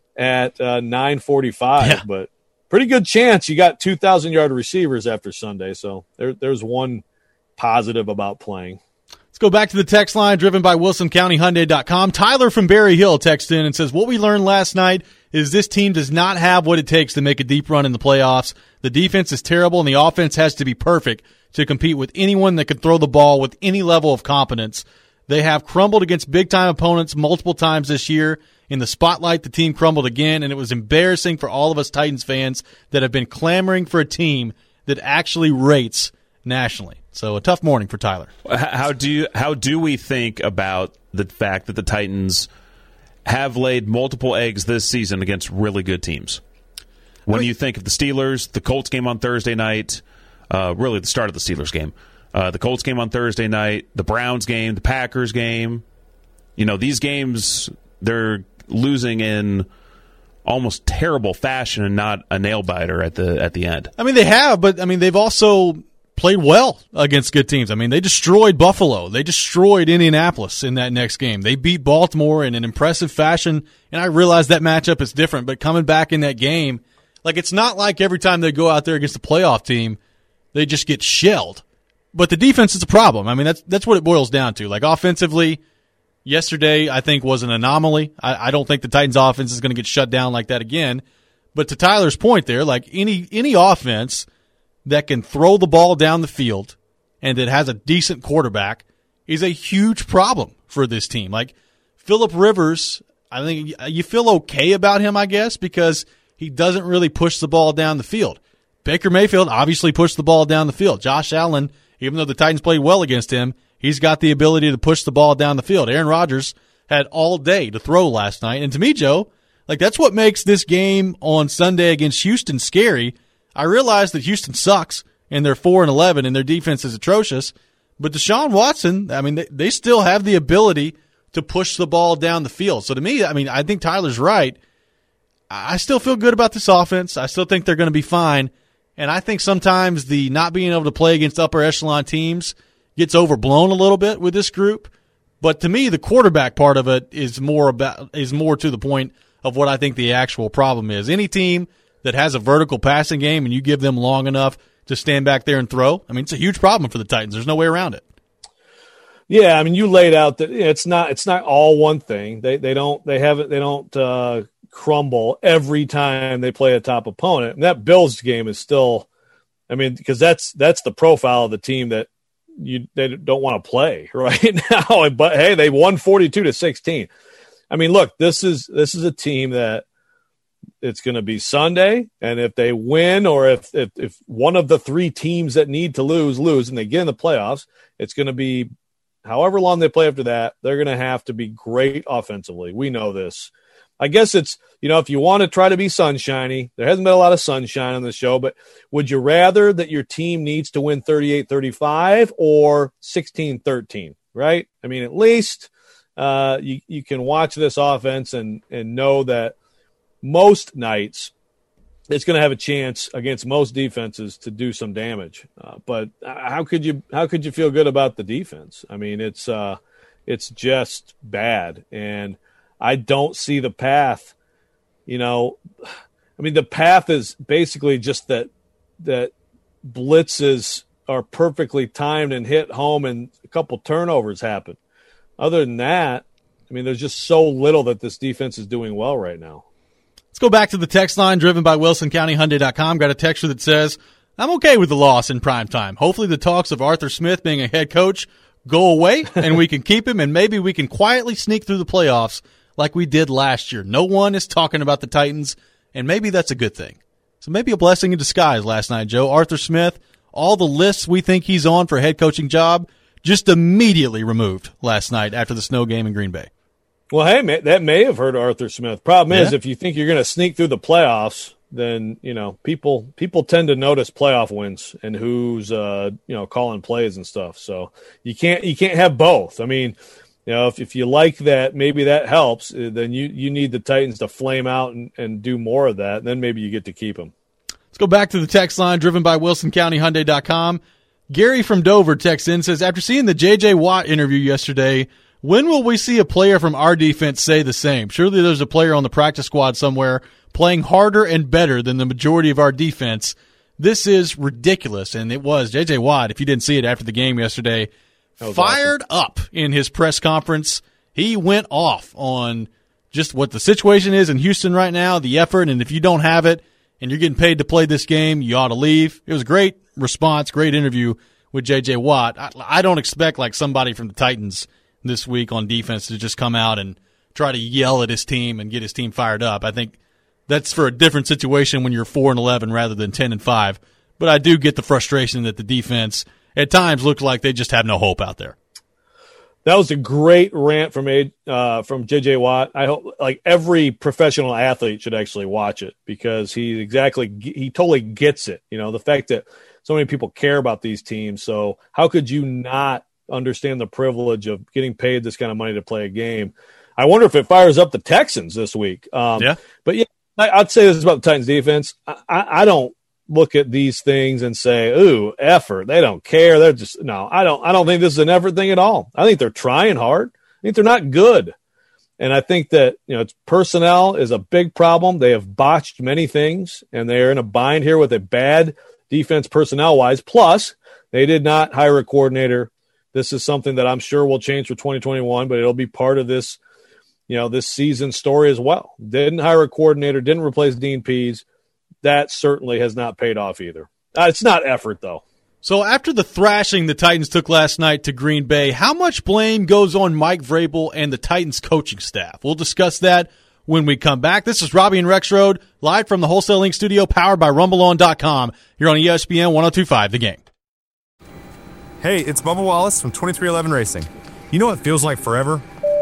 Speaker 6: at uh, nine forty-five. Yeah. But pretty good chance you got two thousand yard receivers after Sunday. So there, there's one positive about playing.
Speaker 4: Let's go back to the text line driven by Wilson County Hyundai dot com. Tyler from Berry Hill texts in and says, what we learned last night is this team does not have what it takes to make a deep run in the playoffs. The defense is terrible, and the offense has to be perfect to compete with anyone that can throw the ball with any level of competence. They have crumbled against big-time opponents multiple times this year. In the spotlight, the team crumbled again, and it was embarrassing for all of us Titans fans that have been clamoring for a team that actually rates nationally. So a tough morning for Tyler.
Speaker 7: How do you, how do we think about the fact that the Titans have laid multiple eggs this season against really good teams? When I mean, you think of the Steelers, the Colts game on Thursday night, uh, really the start of the Steelers game, uh, the Colts game on Thursday night, the Browns game, the Packers game, you know, these games, they're losing in almost terrible fashion and not a nail-biter at the at the end.
Speaker 4: I mean, they have, but, I mean, they've also played well against good teams. I mean, they destroyed Buffalo. They destroyed Indianapolis in that next game. They beat Baltimore in an impressive fashion, and I realize that matchup is different, but coming back in that game, like, it's not like every time they go out there against a playoff team, they just get shelled. But the defense is a problem. I mean, that's that's what it boils down to. Like, offensively, yesterday, I think, was an anomaly. I, I don't think the Titans' offense is going to get shut down like that again. But to Tyler's point there, like, any any offense that can throw the ball down the field and that has a decent quarterback is a huge problem for this team. Like, Phillip Rivers, I think you feel okay about him, I guess, because he doesn't really push the ball down the field. Baker Mayfield obviously pushed the ball down the field. Josh Allen, even though the Titans played well against him, he's got the ability to push the ball down the field. Aaron Rodgers had all day to throw last night. And to me, Joe, like, that's what makes this game on Sunday against Houston scary. I realize that Houston sucks, and they're four and eleven, and their defense is atrocious. But Deshaun Watson, I mean, they, they still have the ability to push the ball down the field. So to me, I mean, I think Tyler's right. I still feel good about this offense. I still think they're going to be fine. And I think sometimes the not being able to play against upper echelon teams gets overblown a little bit with this group. But to me, the quarterback part of it is more about is more to the point of what I think the actual problem is. Any team that has a vertical passing game and you give them long enough to stand back there and throw, I mean, it's a huge problem for the Titans. There's no way around it.
Speaker 6: Yeah, I mean, you laid out that it's not it's not all one thing. They they don't they haven't they don't uh, crumble every time they play a top opponent. And that Bills game is still, I mean, because that's that's the profile of the team that you they don't want to play right now. But hey, they won forty-two to sixteen. I mean, look, this is this is a team that it's going to be Sunday, and if they win, or if, if if one of the three teams that need to lose lose, and they get in the playoffs, it's going to be however long they play after that. They're going to have to be great offensively. We know this. I guess it's, you know, if you want to try to be sunshiny, there hasn't been a lot of sunshine on the show, but would you rather that your team needs to win thirty-eight thirty-five or sixteen thirteen, right? I mean, at least uh, you, you can watch this offense and, and know that most nights it's going to have a chance against most defenses to do some damage. Uh, but how could you how could you feel good about the defense? I mean, it's uh, it's just bad, and I don't see the path. You know, I mean, the path is basically just that that blitzes are perfectly timed and hit home, and a couple turnovers happen. Other than that, I mean, there's just so little that this defense is doing well right now.
Speaker 4: Let's go back to the text line driven by Wilson County Hyundai dot com. Got a texture that says, I'm okay with the loss in prime time. Hopefully the talks of Arthur Smith being a head coach go away and we can keep him, and maybe we can quietly sneak through the playoffs like we did last year. No one is talking about the Titans, and maybe that's a good thing. So maybe a blessing in disguise last night, Joe. Arthur Smith, all the lists we think he's on for a head coaching job just immediately removed last night after the snow game in Green Bay.
Speaker 6: Well, hey, man, that may have hurt Arthur Smith. Problem is,
Speaker 4: Yeah.
Speaker 6: if you think you're going to sneak through the playoffs, then, you know, people people tend to notice playoff wins and who's, uh, you know, calling plays and stuff. So you can't you can't have both. I mean, you know, if, if you like that, maybe that helps. Then you, you need the Titans to flame out and, and do more of that. And then maybe you get to keep them.
Speaker 4: Let's go back to the text line driven by Wilson County Hyundai dot com. Gary from Dover texts in, says, after seeing the J J. Watt interview yesterday, when will we see a player from our defense say the same? Surely there's a player on the practice squad somewhere playing harder and better than the majority of our defense. This is ridiculous. And it was. J J. Watt, if you didn't see it after the game yesterday, fired awesome. up in his press conference. He went off on just what the situation is in Houston right now, the effort, and if you don't have it and you're getting paid to play this game, you ought to leave. It was a great response, great interview with J J. Watt. I, I don't expect like somebody from the Titans this week on defense to just come out and try to yell at his team and get his team fired up. I think that's for a different situation when you're four and eleven rather than ten and five. But I do get the frustration that the defense at times looks like they just have no hope out there.
Speaker 6: That was a great rant from a, uh, from J J. Watt. I hope like every professional athlete should actually watch it because he exactly he totally gets it. You know, the fact that so many people care about these teams. So how could you not understand the privilege of getting paid this kind of money to play a game? I wonder if it fires up the Texans this week. Um, yeah, but yeah, I, I'd say this about the Titans defense. I, I, I don't look at these things and say, "Ooh, effort." They don't care. They're just no. I don't. I don't think this is an effort thing at all. I think they're trying hard. I think they're not good, and I think that you know, it's personnel is a big problem. They have botched many things, and they're in a bind here with a bad defense personnel wise. Plus, they did not hire a coordinator. This is something that I'm sure will change for twenty twenty-one, but it'll be part of this, you know, this season story as well. Didn't hire a coordinator, didn't replace Dean Pease. That certainly has not paid off either. Uh, it's not effort, though.
Speaker 4: So after the thrashing the Titans took last night to Green Bay, how much blame goes on Mike Vrabel and the Titans coaching staff? We'll discuss that when we come back. This is Robbie and Rex Road, live from the Wholesale Link studio, powered by rumble on dot com. You're on E S P N one oh two point five, The Game.
Speaker 11: Hey, it's Bubba Wallace from twenty-three eleven Racing. You know what feels like forever?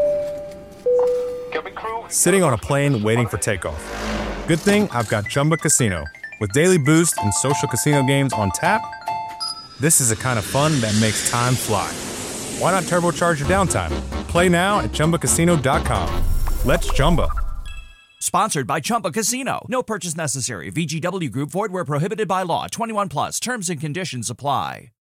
Speaker 11: Sitting on a plane waiting for takeoff. Good thing I've got Chumba Casino. With daily boost and social casino games on tap, this is the kind of fun that makes time fly. Why not turbocharge your downtime? Play now at Chumba Casino dot com. Let's Chumba.
Speaker 12: Sponsored by Chumba Casino. No purchase necessary. V G W Group. Void where prohibited by law. twenty-one plus. Terms and conditions apply.